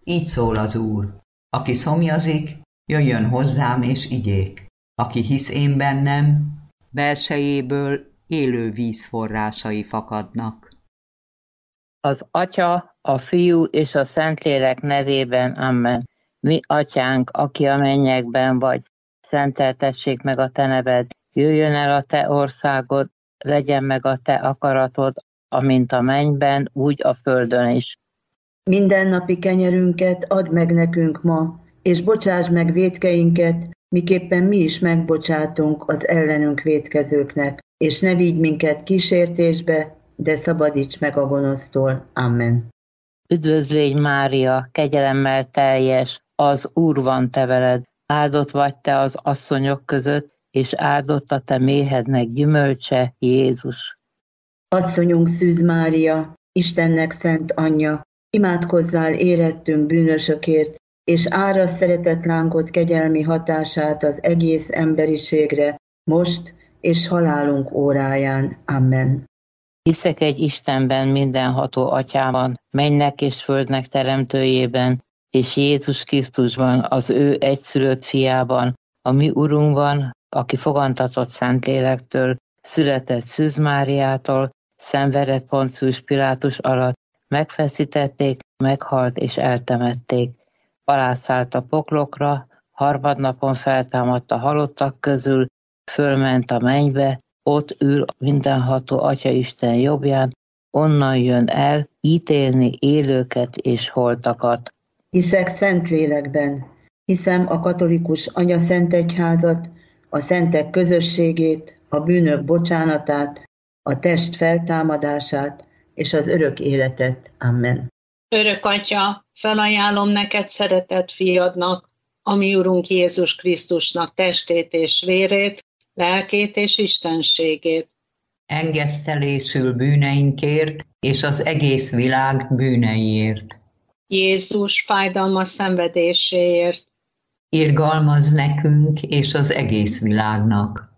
Így szól az Úr: aki szomjazik, jöjjön hozzám és igyék. Aki hisz én bennem, belsejéből élő víz forrásai fakadnak. Az Atya, a Fiú és a Szentlélek nevében, amen. Mi Atyánk, aki a mennyekben vagy, szenteltessék meg a te neved, jöjjön el a te országod, legyen meg a te akaratod, amint a mennyben, úgy a földön is. Mindennapi kenyerünket add meg nekünk ma, és bocsáss meg vétkeinket, miképpen mi is megbocsátunk az ellenünk vétkezőknek, és ne vigy minket kísértésbe, de szabadíts meg a gonosztól. Amen. Üdvözlégy Mária, kegyelemmel teljes, az Úr van te veled, áldott vagy te az asszonyok között, és áldott a te méhednek gyümölcse, Jézus. Asszonyunk Szűz Mária, Istennek szent anyja, imádkozzál érettünk bűnösökért, és árasz szeretett lángod kegyelmi hatását az egész emberiségre, most és halálunk óráján. Amen. Hiszek egy Istenben, mindenható Atyában, mennynek és földnek teremtőjében, és Jézus Krisztusban, az ő egyszülött fiában, a mi Urunkban, aki fogantatott Szentlélektől, született Szűz Máriától, szenvedett Poncius Pilátus alatt, megfeszítették, meghalt és eltemették. Alászállt a poklokra, harmadnapon feltámadt a halottak közül, fölment a mennybe, ott ül mindenható Atyaisten jobbján, onnan jön el ítélni élőket és holtakat. Hiszek Szentlélekben, hiszem a katolikus anyaszentegyházat, a szentek közösségét, a bűnök bocsánatát, a test feltámadását és az örök életet. Amen. Örök Atya, felajánlom neked szeretett fiadnak, a mi Urunk Jézus Krisztusnak testét és vérét, lelkét és istenségét. Engesztelésül bűneinkért és az egész világ bűneiért. Jézus fájdalmas szenvedéséért. Irgalmazz nekünk és az egész világnak.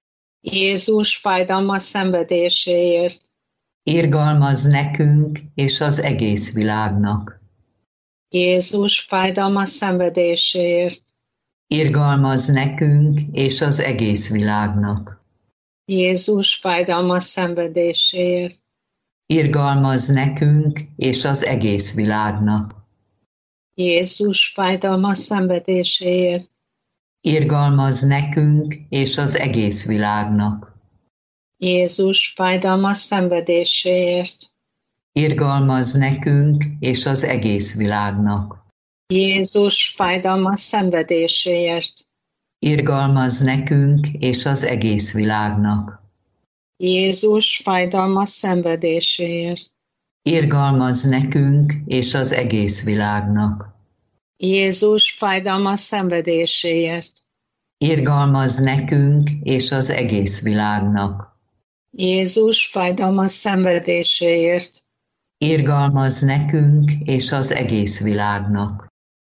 Jézus fájdalmas szenvedéséért. Irgalmazz nekünk és az egész világnak. Jézus fájdalmas szenvedéséért. Irgalmazz nekünk és az egész világnak. Jézus fájdalmas szenvedéséért. Irgalmazz nekünk és az egész világnak. Jézus fájdalmas szenvedéséért. Irgalmazz nekünk és az egész világnak. Jézus fájdalmas szenvedéséért. Irgalmazz nekünk és az egész világnak. Jézus fájdalmas szenvedéséért. Irgalmazz nekünk és az egész világnak. Jézus fájdalmas szenvedéséért. Irgalmazz nekünk és az egész világnak. Jézus fájdalmas szenvedéséért. Irgalmazz nekünk és az egész világnak. Jézus fájdalmas szenvedéséért. Irgalmazz nekünk és az egész világnak.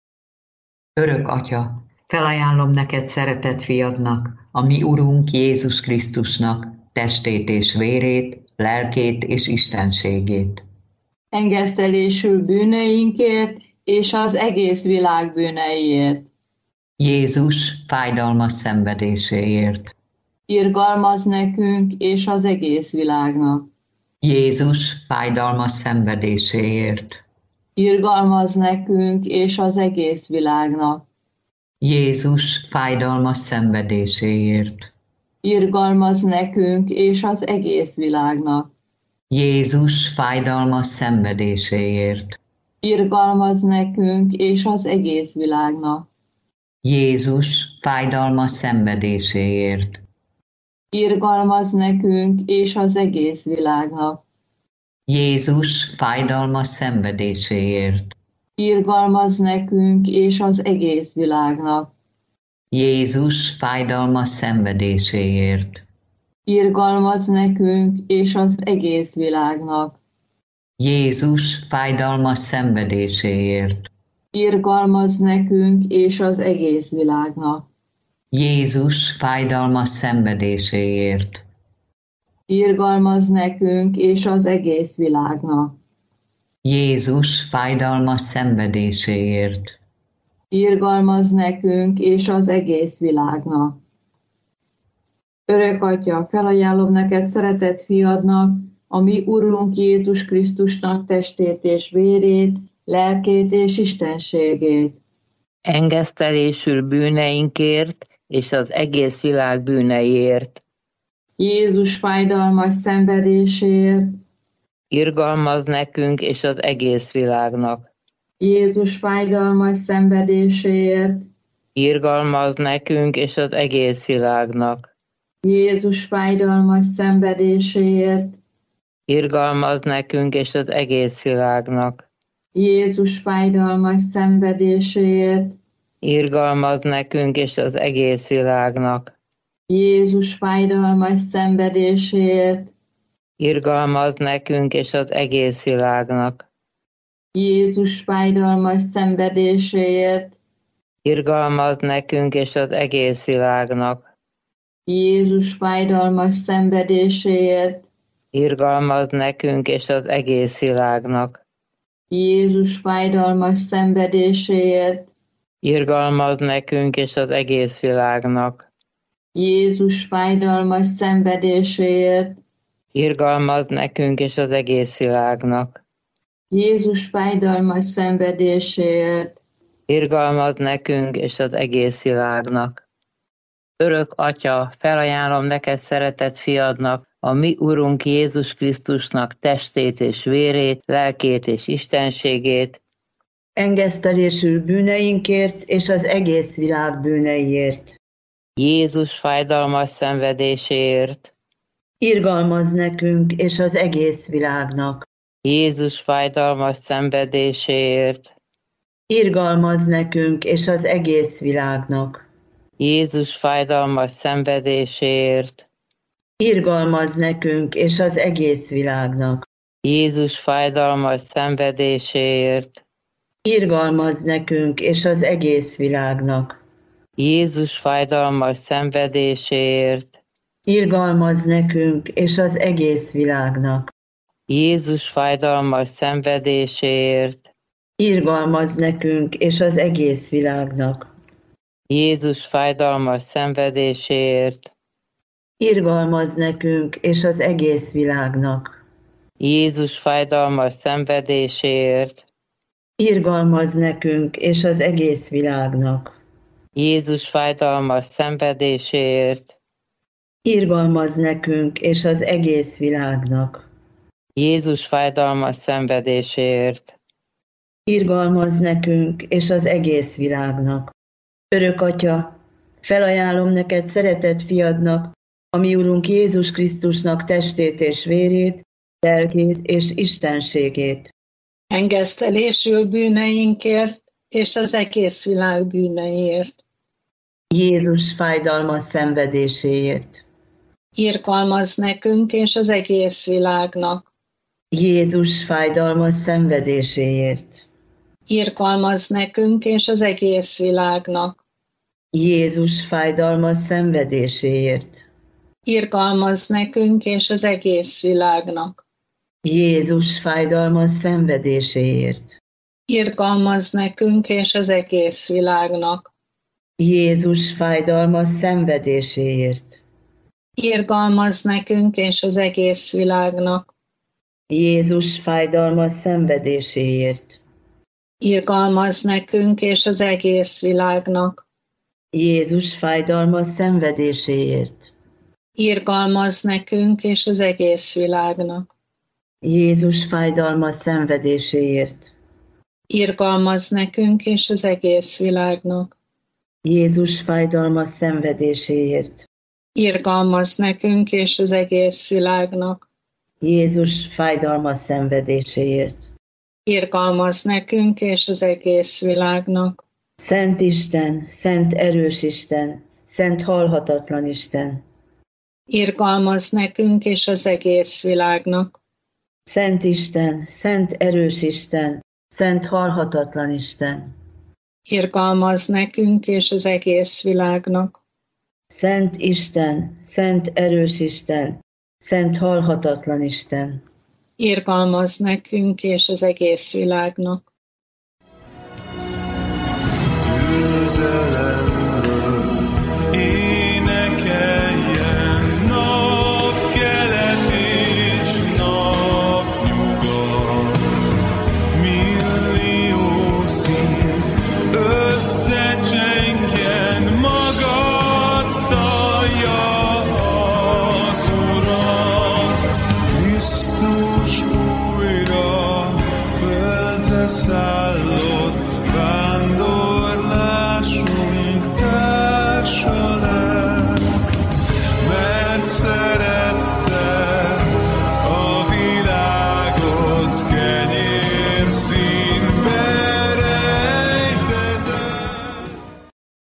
Örök Atya, felajánlom neked szeretett fiadnak, a mi Urunk Jézus Krisztusnak testét és vérét, lelkét és istenségét. Engesztelésül bűneinkért és az egész világ bűneiért. Jézus fájdalmas szenvedéséért. Irgalmazz nekünk és az egész világnak. Jézus fájdalmas szenvedéséért. Irgalmazz nekünk és az egész világnak. Jézus fájdalmas szenvedéséért. Irgalmazz nekünk és az egész világnak. Jézus fájdalmas szenvedéséért. Irgalmazz nekünk és az egész világnak. Jézus fájdalmas szenvedéséért. Irgalmazz nekünk és az egész világnak. Jézus fájdalmas szenvedéséért. Irgalmazz nekünk és az egész világnak. Jézus fájdalmas szenvedéséért. Irgalmazz nekünk és az egész világnak. Jézus fájdalmas szenvedéséért. Irgalmazz nekünk és az egész világnak. Jézus fájdalmas szenvedéséért. Irgalmazz nekünk és az egész világnak. Jézus fájdalmas szenvedéséért. Irgalmazz nekünk és az egész világnak. Örök Atya, felajánlom neked szeretett fiadnak, a mi Urunk Jézus Krisztusnak testét és vérét, lelkét és istenségét. Engesztelésül bűneinkért és az egész világ bűneiért. Jézus fájdalmas szenvedéséért. Irgalmazz nekünk és az egész világnak. Jézus fájdalmas szenvedéséért. Irgalmazz nekünk és az egész világnak. Jézus fájdalmas szenvedéséért. Irgalmazz nekünk és az egész világnak. Jézus fájdalmas szenvedéséért. Irgalmazz nekünk és az egész világnak. Jézus fájdalmas szenvedéséért. Irgalmazz nekünk és az egész világnak. Jézus fájdalmas szenvedéséért. Irgalmazz nekünk és az egész világnak. Jézus fájdalmas szenvedéséért. Irgalmazz nekünk és az egész világnak. Jézus fájdalmas szenvedéséért. Irgalmazz nekünk és az egész világnak. Jézus fájdalmas szenvedéséért. Irgalmazz nekünk és az egész világnak. Jézus fájdalmas szenvedéséért. Irgalmazz nekünk és az egész világnak. Örök Atya, felajánlom neked szeretett fiadnak, a mi Urunk Jézus Krisztusnak testét és vérét, lelkét és istenségét, engesztelésül bűneinkért és az egész világ bűneiért. Jézus fájdalmas szenvedéséért, Irgalmazz nekünk és az egész világnak. Jézus fájdalmas szenvedéséért, Irgalmazz nekünk és az egész világnak. Jézus fájdalmas szenvedéséért, Irgalmazz nekünk és az egész világnak. Jézus fájdalmas szenvedéséért, Irgalmazz nekünk és az egész világnak. Jézus fájdalmas szenvedéséért, Irgalmazz nekünk és az egész világnak. Jézus fájdalmas szenvedéséért, Irgalmazz nekünk és az egész világnak. Jézus fájdalmas szenvedéséért, Irgalmazz nekünk és az egész világnak. Jézus fájdalmas szenvedéséért, Irgalmazz nekünk és az egész világnak. Jézus fájdalmas szenvedéséért, Irgalmazz nekünk és az egész világnak. Jézus fájdalmas szenvedéséért, Irgalmazz nekünk és az egész világnak. Örök Atya, felajánlom neked szeretett fiadnak, a mi Urunk Jézus Krisztusnak testét és vérét, lelkét és istenségét. Engesztelésül bűneinkért és az egész világ bűneiért. Jézus fájdalmas szenvedéséért. Irgalmazz nekünk és az egész világnak. Jézus fájdalmas szenvedéséért. Irgalmazz nekünk és az egész világnak. Jézus fájdalmas szenvedéséért. Irgalmazz nekünk és az egész világnak. Jézus fájdalmas szenvedéséért. Irgalmazz nekünk és az egész világnak. Jézus fájdalmas szenvedéséért. Irgalmazz nekünk és az egész világnak. Jézus fájdalmas szenvedéséért. Irgalmazz nekünk és az egész világnak. Jézus fájdalmas szenvedéséért. Irgalmazz nekünk és az egész világnak. Jézus fájdalmas szenvedéséért. Irgalmazz nekünk és az egész világnak. Jézus fájdalmas szenvedéséért. Irgalmazz nekünk és az egész világnak. Jézus fájdalmas szenvedéséért. Irgalmazz nekünk és az egész világnak. Szent Isten, szent erős Isten, szent halhatatlan Isten. Irgalmazz nekünk és az egész világnak. Szent Isten, szent erős Isten, szent halhatatlan Isten. Irgalmazz nekünk és az egész világnak. Szent Isten, szent erős Isten, szent halhatatlan Isten. irgalmaz nekünk és az egész világnak. Győzelemről énekeljen napkelet és napnyugat. Millió szív összecsengjen, magasztalja az Urat. Krisztus újra földre szállott, vándorlásunk társa lett, mert szerette a világot, kenyér színbe rejtezett.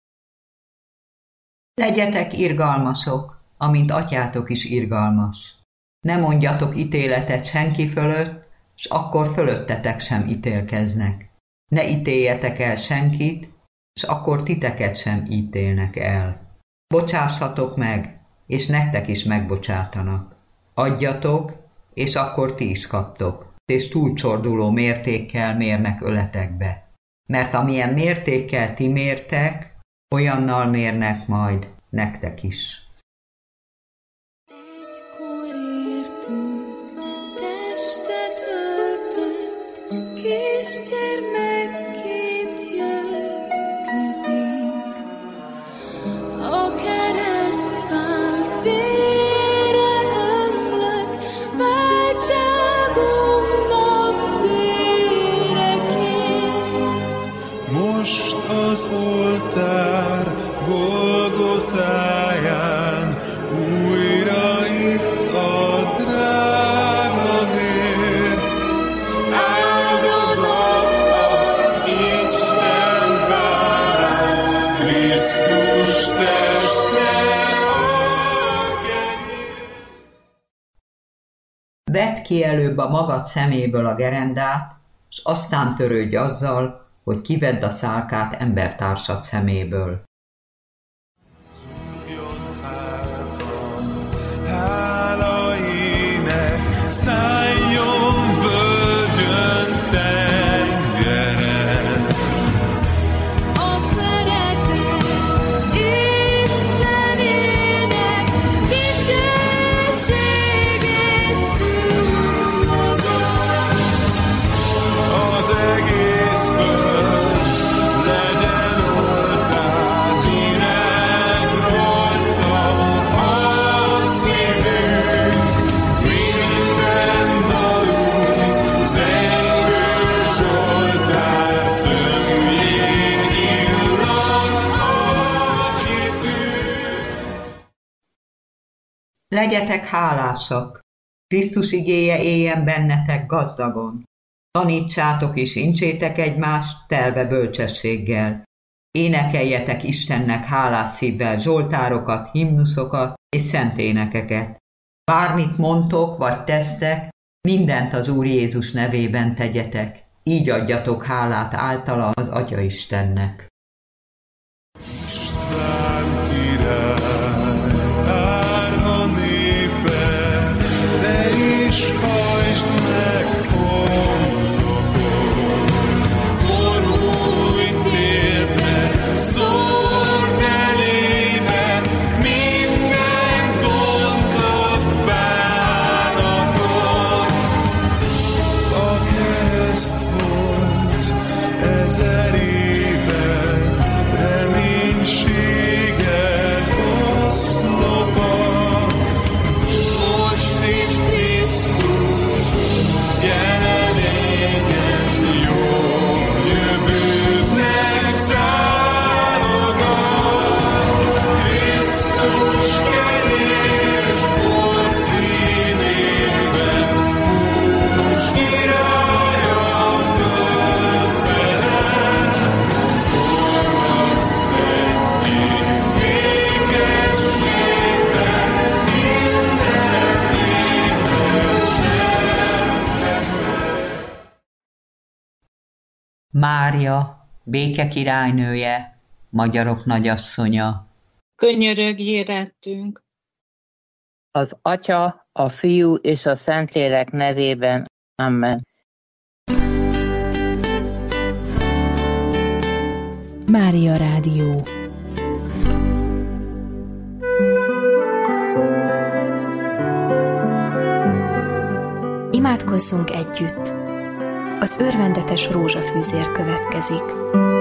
Legyetek irgalmasok, amint atyátok is irgalmas. Ne mondjatok ítéletet senki fölött, s akkor fölöttetek sem ítélkeznek. Ne ítéljetek el senkit, s akkor titeket sem ítélnek el. Bocsássatok meg, és nektek is megbocsátanak. Adjatok, és akkor ti is kaptok, és túlcsorduló mértékkel mérnek öletekbe. Mert amilyen mértékkel ti mértek, olyannal mérnek majd nektek is. Egykor értünk, testet öltött, kisgyermekként jött közénk. A keresztfán vére ömlött, váltságunknak béreként. Most az oltár Golgotáján újra itt a drága vér. Áldozat az Isten bárány, Krisztus teste a kenyér. Vedd ki előbb a magad szeméből a gerendát, s aztán törődj azzal, hogy kivedd a szálkát embertársad szeméből. Szúrjon hátam, hála ének, szálljon völgyön, tengeren. A szeretet Istenének dicsőség és ünnep. Az egész föld legyen oltár, virág rajta a szívünk. Minden dalunk zengő zsoltár, tömjén illat a hitünk. Legyetek hálásak! Krisztus igéje éljen bennetek gazdagon. Tanítsátok és incsétek egymást telve bölcsességgel. Énekeljetek Istennek hálás szívvel zsoltárokat, himnuszokat és szent énekeket. Bármit mondtok vagy tesztek, mindent az Úr Jézus nevében tegyetek. Így adjatok hálát általa az Atya Istennek. István király, árva népe, te is hajtsd meg homlokod. Borulj térdre, szórd elébe minden gondot, bánatot. A kereszt volt 1000 éven, reménységet oszlopa. Most is Krisztus jelenlégen jobb jövőnek szállogat. Krisztus kenés borszínében, hús királya föld felett. Forgasz fennyi békességben, minden népet semszegve. Mária, béke királynője, magyarok nagyasszonya, Könyörögj érettünk! Az Atya, a Fiú és a Szentlélek nevében. Amen. Mária Rádió. Imádkozzunk együtt! Az örvendetes rózsafűzér következik.